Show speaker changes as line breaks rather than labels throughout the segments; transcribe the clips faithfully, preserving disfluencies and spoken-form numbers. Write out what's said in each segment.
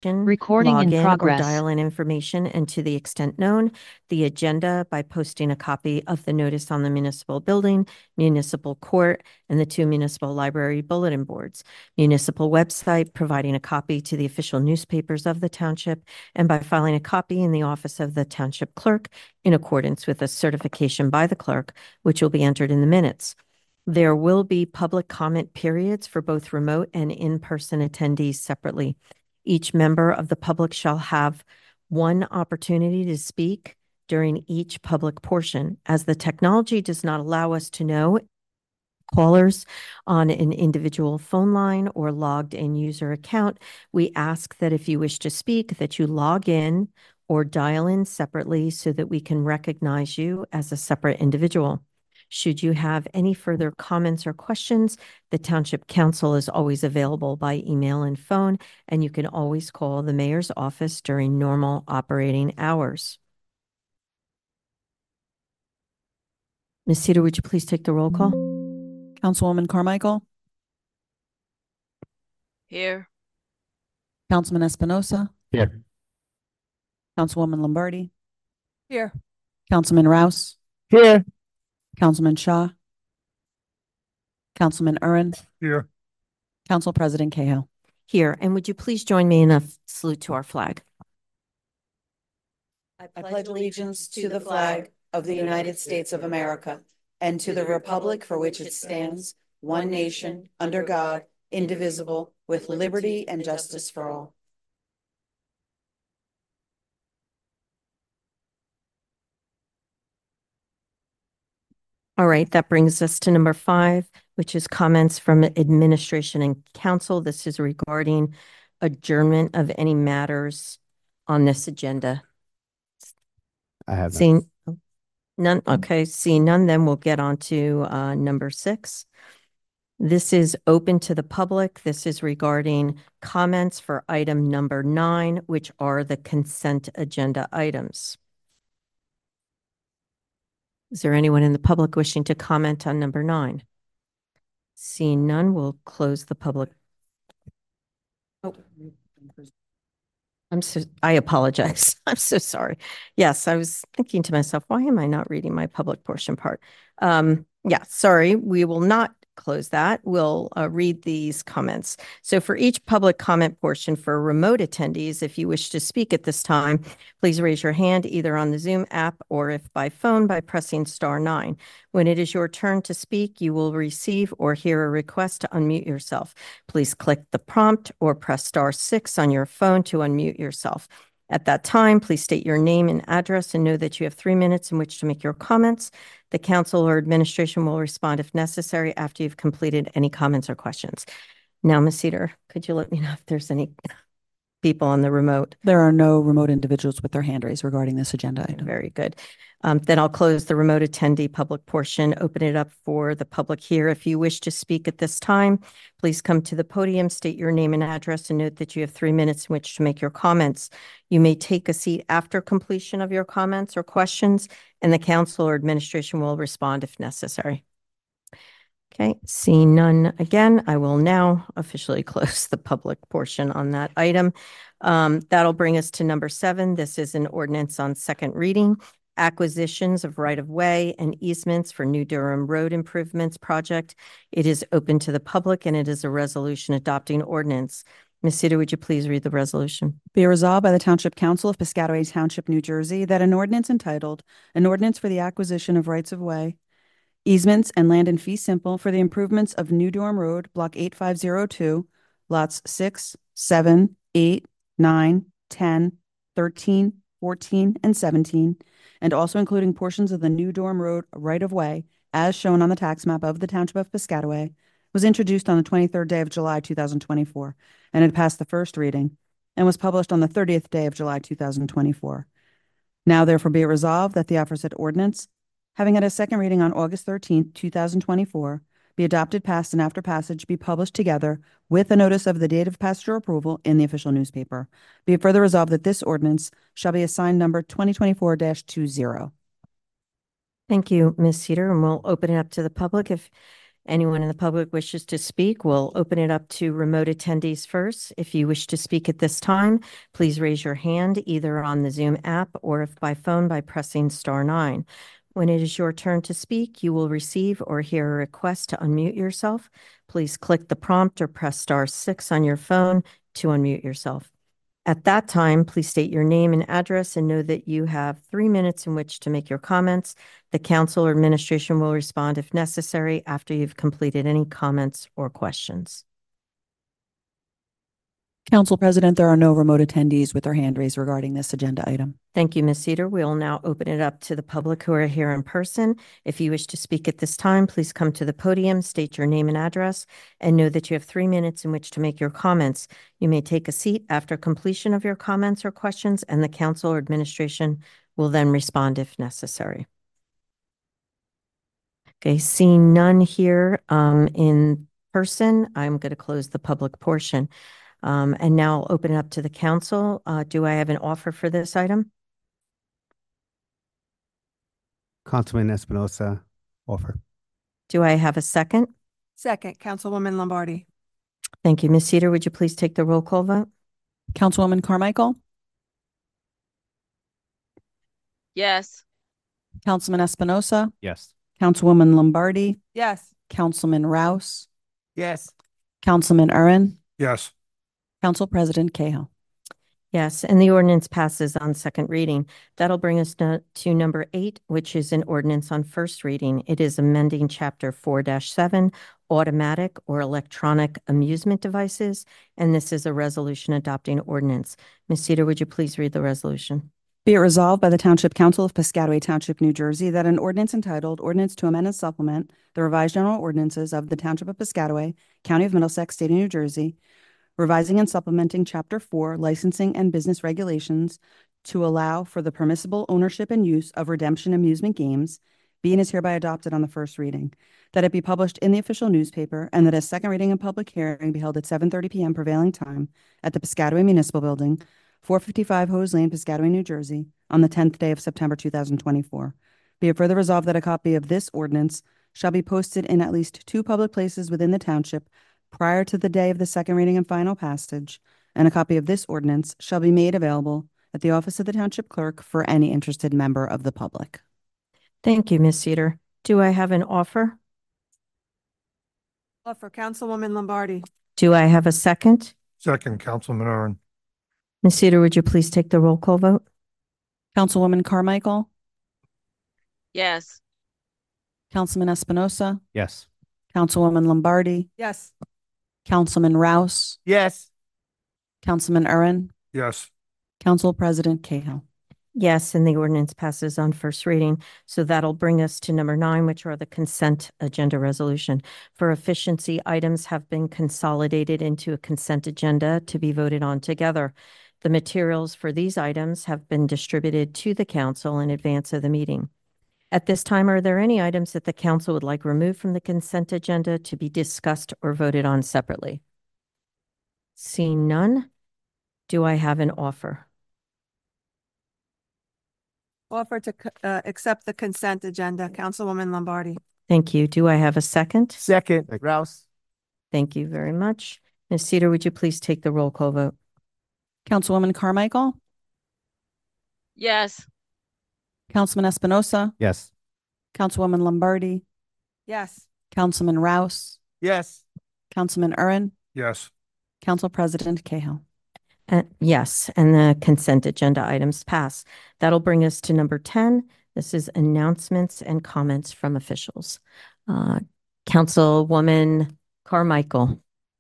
Recording in
login or
progress.
dial-in information, and to the extent known, the agenda by posting a copy of the notice on the municipal building, municipal court, and the two municipal library bulletin boards, municipal website, providing a copy to the official newspapers of the township, and by filing a copy in the office of the township clerk in accordance with a certification by the clerk, which will be entered in the minutes. There will be public comment periods for both remote and in-person attendees separately. Each member of the public shall have one opportunity to speak during each public portion. As the technology does not allow us to know callers on an individual phone line or logged in user account, we ask that if you wish to speak, that you log in or dial in separately so that we can recognize you as a separate individual. Should you have any further comments or questions, the Township Council is always available by email and phone, and you can always call the mayor's office during normal operating hours. Miz Cedar, would you please take the roll call?
Councilwoman Carmichael.
Here.
Councilman Espinosa.
Here.
Councilwoman Lombardi.
Here.
Councilman Rouse.
Here.
Councilman Shaw. Councilman Uren.
Here.
Council President Cahill.
Here. And would you please join me in a salute to our flag?
I pledge allegiance to the flag of the United States of America and to the republic for which it stands, one nation, under God, indivisible, with liberty and justice for all.
All right, that brings us to number five, which is comments from administration and council. This is regarding adjournment of any matters on this agenda.
I have
Seeing none. Okay, seeing none, then we'll get on to uh, number six. This is open to the public. This is regarding comments for item number nine, which are the consent agenda items. Is there anyone in the public wishing to comment on number nine? Seeing none, we'll close the public. Oh, I'm so, I apologize. I'm so sorry. Yes, I was thinking to myself, why am I not reading my public portion part? Um, yeah, sorry, we will not close that. We'll uh, read these comments. So for each public comment portion for remote attendees, if you wish to speak at this time, please raise your hand either on the Zoom app or if by phone by pressing star nine. When it is your turn to speak, you will receive or hear a request to unmute yourself. Please click the prompt or press star six on your phone to unmute yourself. At that time, please state your name and address and know that you have three minutes in which to make your comments. The council or administration will respond if necessary after you've completed any comments or questions. Now, Miz Cedar, could you let me know if there's any people on the remote?
There are no remote individuals with their hand raised regarding this agenda item.
Very good. Um, then I'll close the remote attendee public portion, open it up for the public here. If you wish to speak at this time, please come to the podium, state your name and address, and note that you have three minutes in which to make your comments. You may take a seat after completion of your comments or questions, and the council or administration will respond if necessary. Okay, seeing none again, I will now officially close the public portion on that item. Um, that'll bring us to number seven. This is an ordinance on second reading. Acquisitions of right-of-way and easements for New Durham Road Improvements Project. It is open to the public and it is a resolution adopting ordinance. Miz Cedar, would you please read the resolution?
Be it resolved by the Township Council of Piscataway Township, New Jersey, that an ordinance entitled, An Ordinance for the Acquisition of Rights-of-Way, Easements and Land in Fee Simple for the Improvements of New Durham Road, Block eight five zero two, Lots six, seven, eight, nine, ten, thirteen, fourteen, and seventeen, and also including portions of the New Durham Road right-of-way, as shown on the tax map of the Township of Piscataway, was introduced on the twenty-third day of July two thousand twenty-four, and had passed the first reading, and was published on the thirtieth day of July two thousand twenty-four. Now therefore be it resolved that the aforesaid ordinance, having had a second reading on August thirteenth, two thousand twenty-four, be adopted, passed, and after passage be published together with a notice of the date of passage or approval in the official newspaper. Be it further resolved that this ordinance shall be assigned number twenty twenty-four dash twenty.
Thank you, Miz Cedar, and we'll open it up to the public. If Anyone in the public wishes to speak, we'll open it up to remote attendees first. If you wish to speak at this time, please raise your hand either on the Zoom app or if by phone by pressing star nine. When it is your turn to speak, you will receive or hear a request to unmute yourself. Please click the prompt or press star six on your phone to unmute yourself. At that time, please state your name and address and know that you have three minutes in which to make your comments. The council or administration will respond if necessary after you've completed any comments or questions.
Council President, there are no remote attendees with their hand raised regarding this agenda item.
Thank you, Miz Cedar. We will now open it up to the public who are here in person. If you wish to speak at this time, please come to the podium, state your name and address, and know that you have three minutes in which to make your comments. You may take a seat after completion of your comments or questions, and the council or administration will then respond if necessary. Okay, seeing none here um, in person, I'm going to close the public portion. Um, and now I'll open it up to the council. Uh, do I have an offer for this item?
Councilman Espinosa, offer.
Do I have a second?
Second, Councilwoman Lombardi.
Thank you. Miz Cedar, would you please take the roll call vote?
Councilwoman Carmichael,
Yes.
Councilman Espinosa,
Yes.
Councilwoman Lombardi,
Yes.
Councilman Rouse,
Yes.
Councilman Urban,
Yes.
Council President Cahill.
Yes, and the ordinance passes on second reading. That'll bring us to, to number eight, which is an ordinance on first reading. It is amending Chapter four dash seven, automatic or electronic amusement devices, and this is a resolution adopting ordinance. Miz Cedar, would you please read the resolution?
Be it resolved by the Township Council of Piscataway Township, New Jersey, that an ordinance entitled Ordinance to Amend and Supplement the Revised General Ordinances of the Township of Piscataway, County of Middlesex, State of New Jersey, revising and supplementing Chapter four, Licensing and Business Regulations to allow for the permissible ownership and use of redemption amusement games, be and is hereby adopted on the first reading, that it be published in the official newspaper, and that a second reading and public hearing be held at seven thirty p m prevailing time at the Piscataway Municipal Building, four fifty-five Hose Lane, Piscataway, New Jersey, on the tenth day of September two thousand twenty-four. Be it further resolved that a copy of this ordinance shall be posted in at least two public places within the township prior to the day of the second reading and final passage, and a copy of this ordinance shall be made available at the office of the township clerk for any interested member of the public.
Thank you, Miz Cedar. Do I have an offer?
Offer, Councilwoman Lombardi.
Do I have a second?
Second, Councilman Aaron.
Miz Cedar, would you please take the roll call vote?
Councilwoman Carmichael,
Yes.
Councilman Espinosa,
Yes.
Councilwoman Lombardi,
Yes.
Councilman Rouse,
Yes.
Councilman Urban,
Yes.
Council President Cahill.
Yes, and the ordinance passes on first reading. So that'll bring us to number nine, which are the consent agenda resolution. For efficiency, items have been consolidated into a consent agenda to be voted on together. The materials for these items have been distributed to the council in advance of the meeting. At this time, are there any items that the council would like removed from the consent agenda to be discussed or voted on separately? Seeing none, do I have an offer?
Offer to uh, accept the consent agenda, Councilwoman Lombardi.
Thank you. Do I have a second?
Second, Rouse.
Thank you very much. Miz Cedar, would you please take the roll call vote?
Councilwoman Carmichael,
Yes.
Councilman Espinosa,
Yes.
Councilwoman Lombardi,
Yes.
Councilman Rouse,
Yes.
Councilman Urban,
Yes.
Council President Cahill.
Uh, yes, and the consent agenda items pass. That'll bring us to number ten. This is announcements and comments from officials. Uh, Councilwoman Carmichael.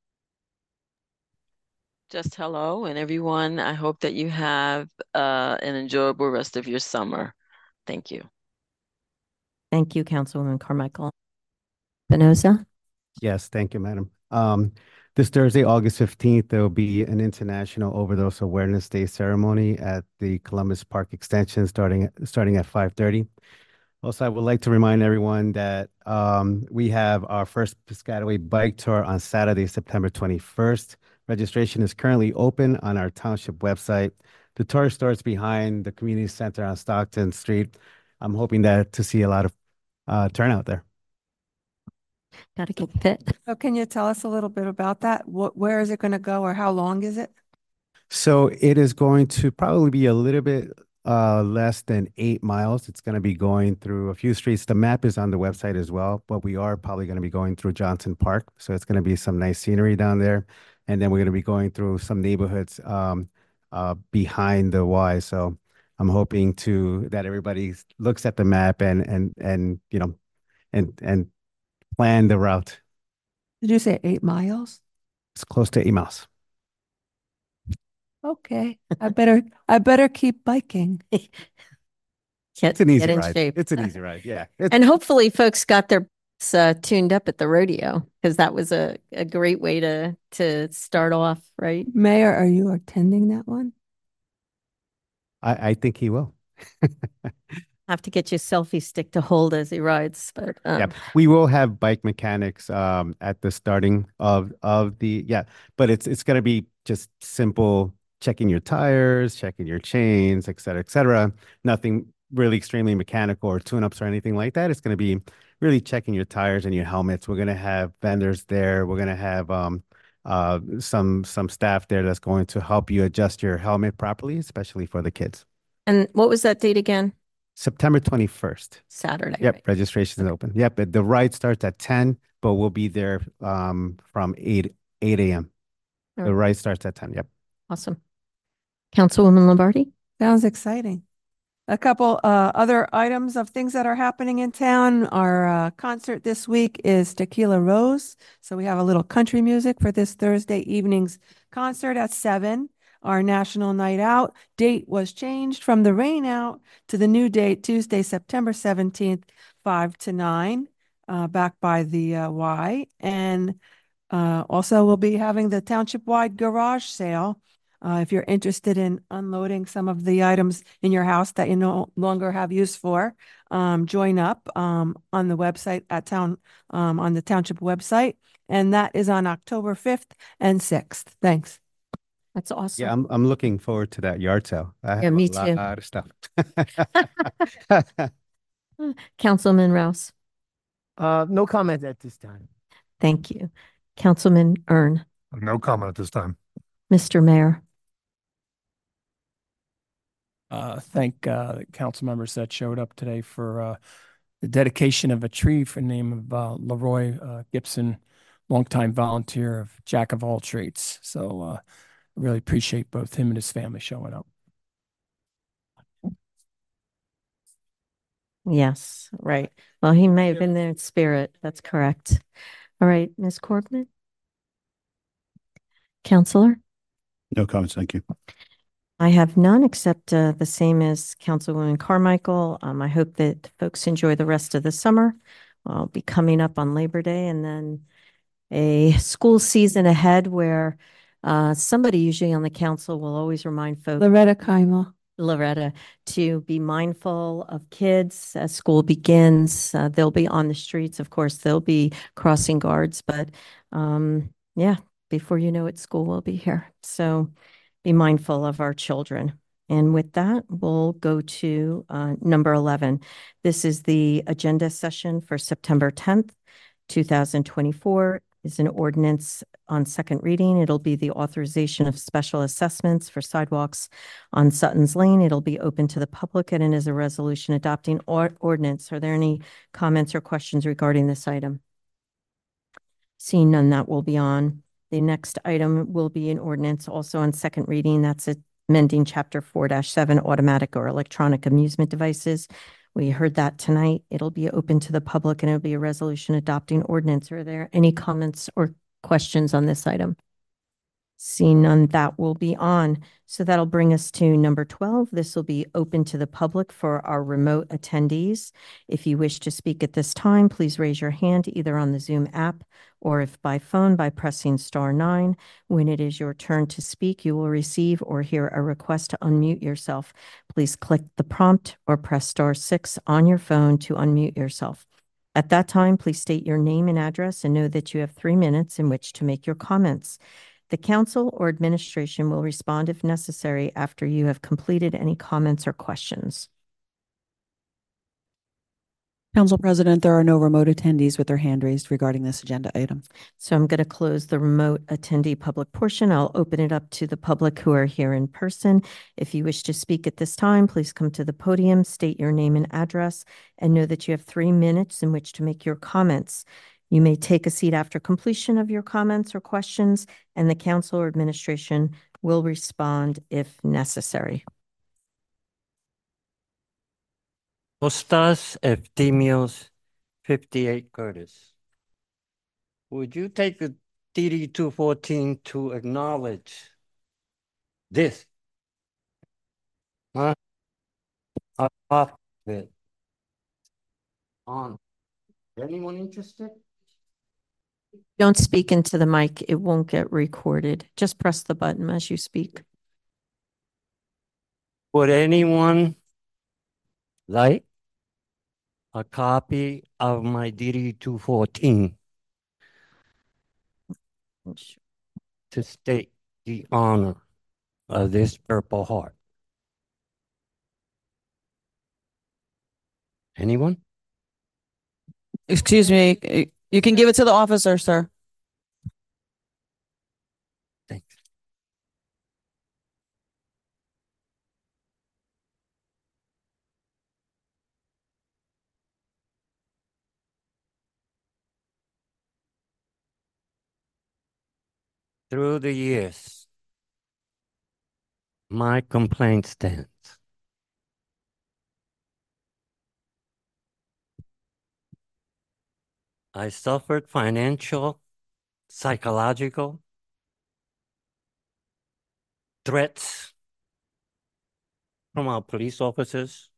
Just hello and everyone. I hope that you have uh, an enjoyable rest of your summer. Thank you.
Thank you, Councilwoman Carmichael. Espinosa?
Yes, thank you, madam. Um, this Thursday, August fifteenth, there will be an International Overdose Awareness Day ceremony at the Columbus Park Extension starting, starting at five thirty. Also, I would like to remind everyone that um, we have our first Piscataway Bike Tour on Saturday, September twenty-first. Registration is currently open on our township website. The tour starts behind the community center on Stockton Street. I'm hoping that to see a lot of uh, turnout there.
Got to get fit.
So can you tell us a little bit about that? What, where is it going to go or how long is it?
So it is going to probably be a little bit uh, less than eight miles. It's going to be going through a few streets. The map is on the website as well, but we are probably going to be going through Johnson Park. So it's going to be some nice scenery down there. And then we're going to be going through some neighborhoods um, uh, behind the Y. So I'm hoping to that everybody looks at the map and and and you know and and plan the route.
Did you say eight miles?
It's close to eight miles.
Okay, I better, I better keep biking.
Get,
It's an easy
get in
ride.
shape.
It's an easy ride. Yeah. It's,
And hopefully folks got their uh, tuned up at the rodeo because that was a, a great way to to start off, right?
Mayor, are you attending that one?
I, I think he will.
Have to get your selfie stick to hold as he rides, but um,
Yeah, we will have bike mechanics um at the starting of of the yeah, but it's it's gonna be just simple checking your tires, checking your chains, et cetera, et cetera. Nothing really extremely mechanical or tune-ups or anything like that. It's gonna be really checking your tires and your helmets. We're gonna have vendors there. We're gonna have um uh some some staff there that's going to help you adjust your helmet properly, especially for the kids.
and what was that date again?
September twenty-first.
Saturday,
Yep,
right?
registration is open. Yep, but the ride starts at ten, but we'll be there um from eight eight a m.
All
The
right.
ride starts at ten. Yep.
Awesome. Councilwoman Lombardi?
Sounds exciting. A couple uh, other items of things that are happening in town. Our uh, concert this week is Tequila Rose. So we have a little country music for this Thursday evening's concert at seven. Our national night out date was changed from the rain out to the new date, Tuesday, September seventeenth, five to nine, uh, back by the uh, Y. And uh, also, we'll be having the township-wide garage sale. Uh, if you're interested in unloading some of the items in your house that you no longer have use for, um, join up um, on the website at town, um, on the township website. And that is on October fifth and sixth. Thanks.
That's awesome.
Yeah, I'm I'm looking forward to that yard sale. I have
Yeah, me
a
too.
lot of stuff.
Councilman Rouse?
Uh, no comment at this time.
Thank you. Councilman Ern?
No comment at this time.
Mister Mayor?
Uh, thank uh, the council members that showed up today for uh, the dedication of a tree for the name of uh, Leroy uh, Gibson, longtime volunteer of Jack of all trades. So uh, I really appreciate both him and his family showing up.
Yes, right. Well, he may have been there in spirit. That's correct. All right, Miz Corbin? Counselor?
No comments, thank you.
I have none except uh, the same as Councilwoman Carmichael. Um, I hope that folks enjoy the rest of the summer. I'll be coming up on Labor Day and then a school season ahead where uh, somebody usually on the council will always remind folks,
Loretta Kaima.
Loretta, to be mindful of kids as school begins. Uh, they'll be on the streets. Of course, they'll be crossing guards, but um, yeah, before you know it, school will be here. So be mindful of our children. And with that, we'll go to uh, number eleven. This is the agenda session for September tenth, two thousand twenty-four. Is an ordinance on second reading. It'll be the authorization of special assessments for sidewalks on Sutton's Lane. It'll be open to the public and it is a resolution adopting or ordinance. Are there any comments or questions regarding this item? Seeing none, that will be on. The next item will be an ordinance also on second reading. That's amending chapter four dash seven automatic or electronic amusement devices. We heard that tonight. It'll be open to the public and it'll be a resolution adopting ordinance. Are there any comments or questions on this item? Seeing none, that will be on. So that'll bring us to number twelve. This will be open to the public for our remote attendees. If you wish to speak at this time, please raise your hand either on the Zoom app or if by phone by pressing star nine. When it is your turn to speak, you will receive or hear a request to unmute yourself. Please click the prompt or press star six on your phone to unmute yourself. At that time, please state your name and address and know that you have three minutes in which to make your comments. The council or administration will respond if necessary after you have completed any comments or questions.
Council President, there are no remote attendees with their hand raised regarding this agenda item.
So I'm going to close the remote attendee public portion. I'll open it up to the public who are here in person. If you wish to speak at this time, please come to the podium, state your name and address, and know that you have three minutes in which to make your comments. You may take a seat after completion of your comments or questions, and the council or administration will respond if necessary.
Costas Eftimios, fifty-eight Curtis. Would you take the D D two fourteen to acknowledge this? Huh? A copy of it. On. Anyone interested?
Don't speak into the mic. It won't get recorded. Just press the button as you speak.
Would anyone like a copy of my D D two fourteen to state the honor of this Purple Heart? Anyone?
Excuse me, you can give it to the officer, sir.
Thanks. Through the years, my complaint stands. I suffered financial, psychological threats from our police officers,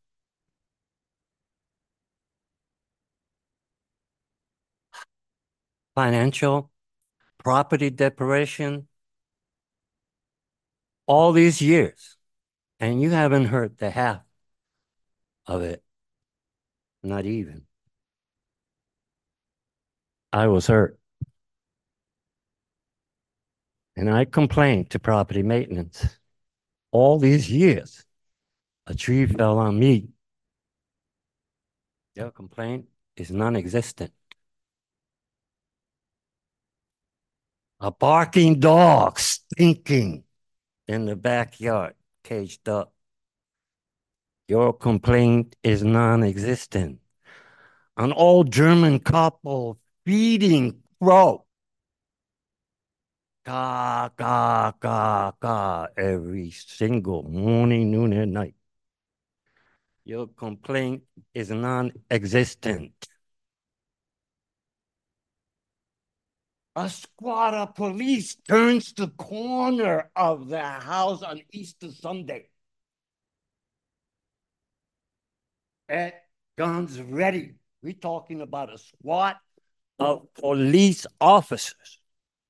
financial, property deprivation, all these years, and you haven't heard the half of it, not even. I was hurt. And I complained to property maintenance. All these years, a tree fell on me. Their complaint is non-existent. A barking dog stinking in the backyard, caged up. Your complaint is non-existent. An old German couple feeding crow. Ga, ga, ga, ga, every single morning, noon, and night. Your complaint is non-existent. A squad of police turns the corner of the house on Easter Sunday. At guns ready. We're talking about a squad of police officers.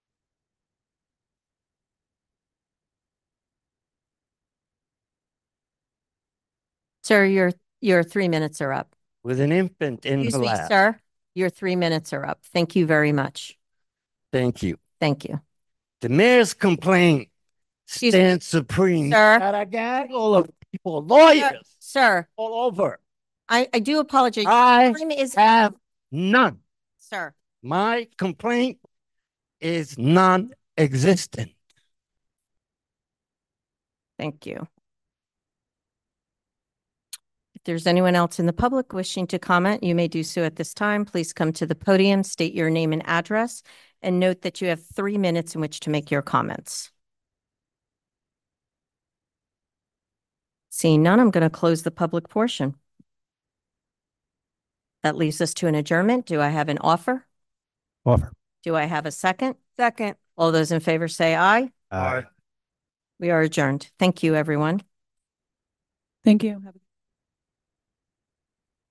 Sir, your, your three minutes are up.
With an infant in
Excuse
the
me,
lap.
sir. Your three minutes are up. Thank you very much.
Thank you.
Thank you.
The mayor's complaint
Excuse me,
stands supreme.
sir.
At a gaggle of people, lawyers,
Sir,
all over.
I, I do apologize.
I
Time is
have none.
Sir.
My complaint is non-existent.
Thank you. If there's anyone else in the public wishing to comment, you may do so at this time. Please come to the podium, state your name and address, and note that you have three minutes in which to make your comments. Seeing none, I'm going to close the public portion. That leaves us to an adjournment. Do I have an offer?
Offer.
Do I have a second?
Second.
All those in favor say aye.
Aye.
We are adjourned. Thank you, everyone.
Thank you. Have a